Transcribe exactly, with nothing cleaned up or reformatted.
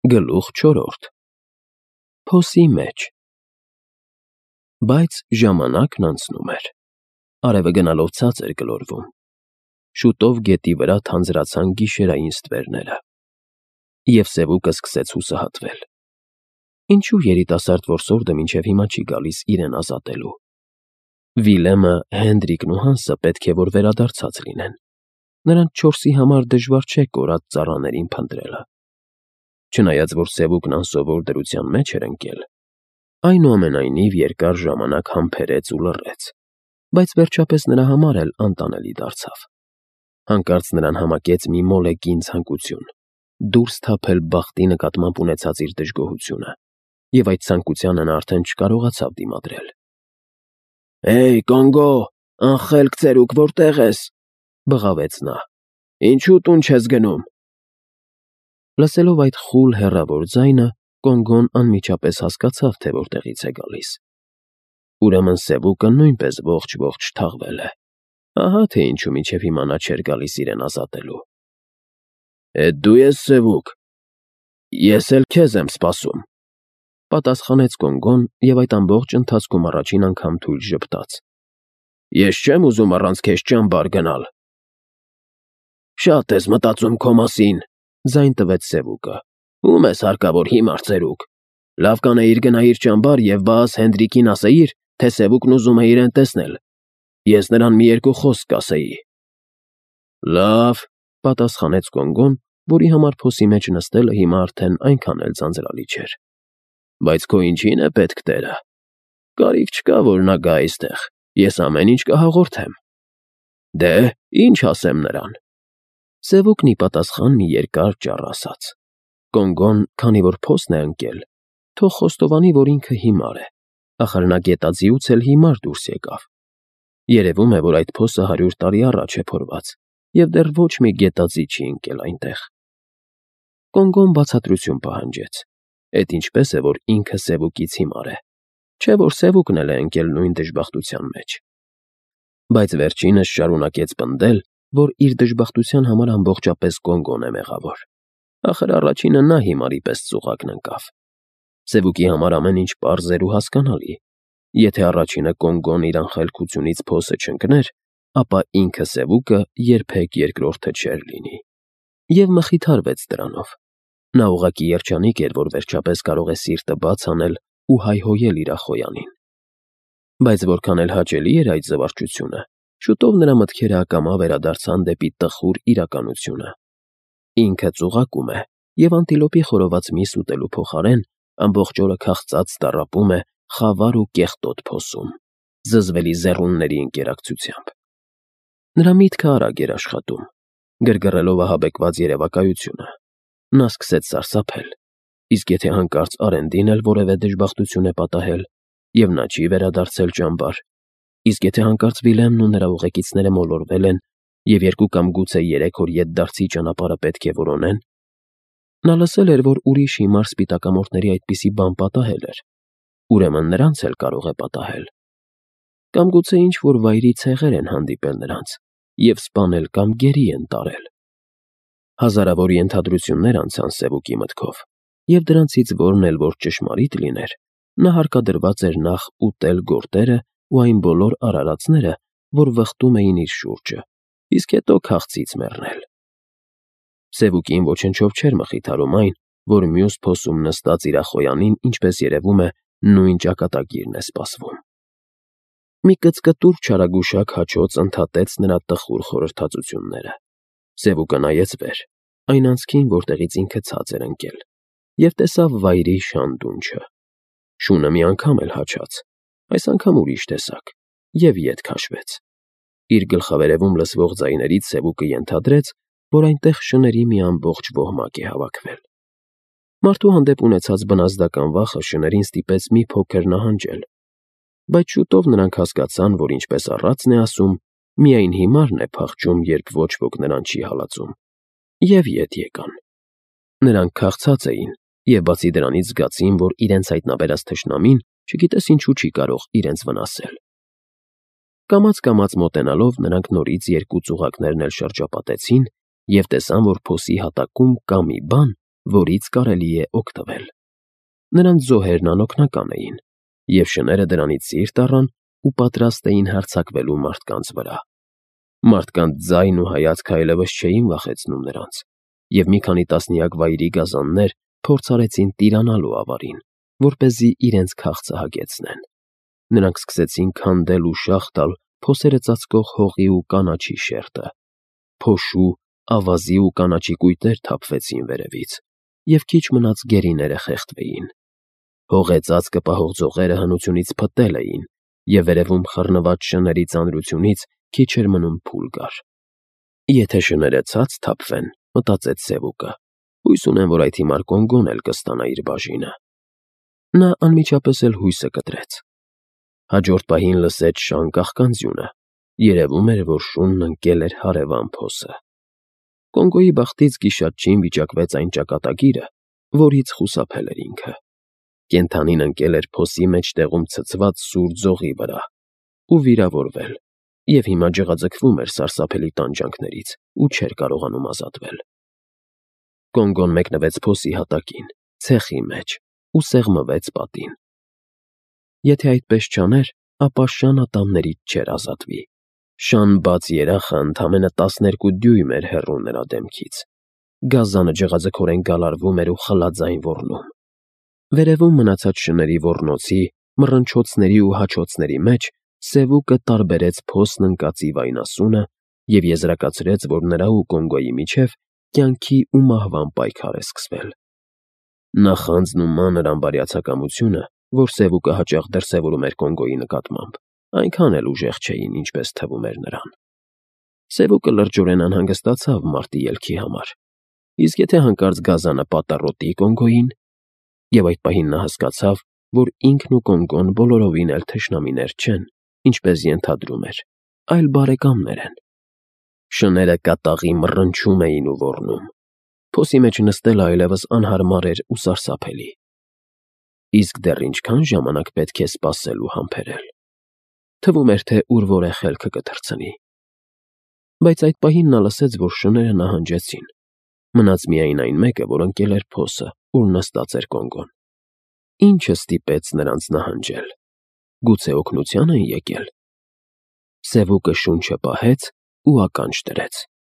Գլուխ չորրորդ Փոսի մեջ Բայց ժամանակն անցնում էր, արևը գնալով ցած էր գլորվում, շուտով գետի վրա թանձրացան գիշերային ստվերները, և սևուկը սկսեց հուսահատվել. ինչու երիտասարդ որսորդը մինչև հիմա չի գալիս իրեն ազատելու. Վիլեմը, Հենդրիկն ու Հանսը պետք է որ վերադարձած լինեն, նրանց չորսի համար դժվար չէ կորած ծառաներին փնտրելը. Չնայած որ սևուկն անսովոր դրության մեջ էր ընկել, այնուամենայնիվ երկար ժամանակ համբերեց ու լռեց, բայց վերջապես նրա համար էլ անտանելի դարձավ. հանկարծ նրան համակեց մի մոլեգին ցանկություն դուրս թափել բախտի նկատմամբ ունեցած իր դժգոհությունը, և այդ ցանկությանը նա արդեն չկարողացավ դիմադրել. «Հեյ, Կոնգո, անխելք ծերուկ, որտե՞ղ ես», բղավեց նա, «ինչու տուն չես գնում»։ Լսելով այդ խուլ հեռավոր ձայնը, Կոնգոն անմիջապես հասկացավ, թե որտեղից է գալիս. ուրեմն սևուկը նույնպես ողջ-ողջ թաղվել է, ահա թե ինչու մինչև հիմա նա չէր գալիս իրեն ազատելու։ «Էդ դու ես, սևուկ, ես էլ քեզ եմ սպասում», պատասխանեց Կոնգոն և այդ ամբողջ ընթացքում առաջին անգամ թույլ ժպտաց. «Ես չեմ ուզում առանց քեզ ճամբար գնալ»։ «Շատ ես մտածում քո մասին», ձայն տվեց սևուկը, «ում ես հարկավոր հիմար ծերուկ, լավ կանեիր գնայիր ճամբար և բաս Հենդրիկին ասեիր, թե սևուկն ուզում է իրեն տեսնել, ես նրան մի երկու խոսք կասեի»։ «Լավ», պատասխանեց Կոնգոն, որի համար փոսի մեջ նստելը հիմա արդեն այնքան էլ ձանձրալի չէր, «բայց քո ինչին է պետք տերը, կարիք չկա, որ նա գա այստեղ, ես ամեն ինչ կհաղորդեմ»։ «Դե, ինչ ասեմ նրան»։ Սևուկն ի պատասխան մի երկար ճառ ասաց. Կոնգոն, քանի որ փոսն է ընկել, թող խոստովանի, որ ինքը հիմար է, ախր նա գետաձիուց էլ հիմար դուրս եկավ։ Երևում է, որ այդ փոսը հարյուր տարի առաջ է փորված, և դեռ ոչ մի գետաձի չի ընկել այնտեղ։ Կոնգոն բացատրություն պահանջեց. էդ ինչպես է, որ ինքը սևուկից հիմար է, չէ՞ որ սևուկն էլ է ընկել նույն դժբախտության մեջ։ Բայց վերջինս շարունակեց պնդել, որ իր դժբախտության համար ամբողջապես Կոնգոն է մեղավոր, ախր առաջինը նա հիմարի պես ծուղակն ընկավ։ Սևուկի համար ամեն ինչ պարզ էր ու հասկանալի. եթե առաջինը Կոնգոն իր անխելքությունից փոսը չընկներ, ապա ինքը սևուկը երբեք երկրորդը չէր լինի։ Եվ մխիթարվեց դրանով. նա ուղղակի երջանիկ էր, որ վերջապես կարող է սիրտը բաց անել ու հայհոյել իր ախոյանին։ Բայց որքան էլ հաճելի էր այդ զվարճությունը, շուտով նրա մտքերը ակամա վերադարձան դեպի տխուր իրականությունը. ինքը ծուղակում է և անտիլոպի խորոված միս ուտելու փոխարեն ամբողջ օրը քաղծած տառապում է խավար ու կեղտոտ փոսում, զզվելի զեռունների ընկերակցությամբ։ Նրա միտքը արագ էր աշխատում, գրգռելով ահաբեկված երևակայությունը։ Նա սկսեց սարսափել, իսկ եթե հանկարծ Արենդին էլ որևէ դժբախտություն է պատահել, և նա չի վերադարձել ճամբար, իսկ եթե հանկարծ Վիլեմն ու նրա ուղեկիցները մոլորվել են և երկու կամ գուցե երեք օր ետդարձի ճանապարհը պետք է որոնեն, նա լսել էր, որ ուրիշ հիմար սպիտակամորթների այդպիսի բան պատահել էր, ուրեմն նրանց էլ կարող է պատահել։ Կամ գուցե ինչ-որ վայրի ցեղեր են հանդիպել նրանց և սպանել կամ գերի են տարել։ Հազարավոր ենթադրություններ անցան սևուկի մտքով, և դրանցից որն էլ որ ճշմարիտ լիներ, նա հարկադրված էր նախ ուտել գորտերը ու այն բոլոր արարածները, որ վխտում էին իր շուրջը, իսկ հետո քաղցից մեռնել։ Սևուկին ոչնչով չէր մխիթարում այն, որ մյուս փոսում նստած իր ախոյանին, ինչպես երևում է, նույն ճակատագիրն է սպասվում։ Մի կծկտուր չարագուշակ հաչոց ընդհատեց նրա տխուր խորհրդածությունները։ Սևուկը նայեց վեր, այն անցքին, որտեղից ինքը ցած էր ընկել, և տեսավ վայրի շան դունչը։ Շունը մի անգամ էլ հաչաց, այս անգամ ուրիշ տեսակ, և ետ քաշվեց։ Իր գլխավերևում լսվող ձայներից սևուկը ենթադրեց, որ այնտեղ շների մի ամբողջ ոհմակ է հավաքվել։ Մարդու հանդեպ ունեցած բնազդական վախը շներին ստիպեց մի փոքր նահանջել, բայց շուտով նրանք հասկացան, որ ինչպես առածն է ասում, միայն հիմարն է փախչում, երբ ոչ ոք նրան չի հալածում, և ետ եկան։ Նրանք քաղցած էին և բացի դրանից զգացին, որ իրենց հայտնաբերած թշնամին չգիտես ինչու չի կարող իրենց վնասել։ Կամաց-կամաց մոտենալով նրանք նորից երկու ծուղակներն էլ շրջապատեցին և տեսան, որ փոսի հատակում կա մի բան, որից կարելի է օգտվել։ Նրանց զոհերն անօգնական էին, և շները դրանից սիրտ առան ու պատրաստ էին հարձակվելու մարդկանց վրա։ Մարդկանց ձայն ու հայացք այլևս չէին վախեցնում նրանց, և մի քանի տասնյակ վայրի գազաններ փորձ արեցին տիրանալու ավարին, որպեսզի իրենց քաղցը հագեցնեն։ Նրանք սկսեցին քանդել ու շաղ տալ փոսերը ծածկող հողի ու կանաչի շերտը։ Փոշու, ավազի ու կանաչի կույտեր թափվեցին վերևից, և քիչ մնաց գերիները խեղդվեին։ Հողեծածկը պահող ձողերը հնությունից փտել էին, և վերևում խռնված շների ծանրությունից քիչ էր մնում փուլ գար։ «Եթե շները ցած թափվեն,» մտածեց Սևուկը, «հույս ունեմ, որ այդ հիմար Կոնգոն էլ կստանա իր բաժինը»։ Նա անմիջապես էլ հույսը կտրեց։ Հաջորդ պահին լսեց շան կաղկանձյունը։ Երևում էր, որ շունն ընկել էր հարևան փոսը։ Կոնգոյի բախտից գիշատչին վիճակվեց այն ճակատագիրը, որից խուսափել էր ինքը։ Կենդանին ընկել էր փոսի մեջտեղում ցցված սուր ձողի վրա ու վիրավորվել, և հիմա ջղաձգվում էր սարսափելի տանջանքներից ու չէր կարողանում ազատվել։ Կոնգոն մեկնվեց փոսի հատակին, ցեխի մեջ ու սեղմվեց պատին։ Եթե այդպես չաներ, ապա շան ատամներից չէր ազատվի։ Շան բաց երախը ընդամենը տասներկու դյույմ էր հեռու նրա դեմքից։ Գազանը ջղաձգորեն գալարվում էր ու խլաձայն ոռնում։ Վերևում մնացած շների ոռնոցի, մռնչոցների ու հաչոցների մեջ Սևուկը տարբերեց փոսն ընկածի վայնասունը և եզրակացրեց, որ նրա ու Կոնգոյի միջև կյանքի ու մահվան պայքար է սկսվել։ Նախանձն ու մանր անբարյացակամությունը, որ Սևուկը հաճախ դրսևորում էր Կոնգոյի նկատմամբ, այնքան էլ ուժեղ չէին, ինչպես թվում էր նրան։ Սևուկը լրջորեն անհանգստացավ մարտի ելքի համար։ Իսկ եթե հանկարծ գազանը պատառոտի Կոնգոյին։ Եվ այդ պահին նա հասկացավ, որ ինքն ու Կոնգոն բոլորովին էլ թշնամիներ չեն, ինչպես ենթադրում էր, այլ բարեկամներ են։ Շները կատաղի մռնչում էին ու ոռնում։ Փոսի մեջ նստելը այլևս անհարմար էր ու սարսափելի։ Իսկ դեռ ինչքա՞ն ժամանակ պետք է սպասել ու համբերել։ Թվում էր, թե ուր որ է խելքը կթռցնի։ Բայց այդ պահին նա լսեց, որ շները նահանջեցին։ Մնաց միայն այն մեկը, որ ընկել էր փոսը, ուր նստած էր Կոնգոն։ Ի՞նչը ստիպեց նրանց նահանջել։ Գուցե օգնության են եկել։ Սևուկը շունչը պահեց ու ականջ դրեց։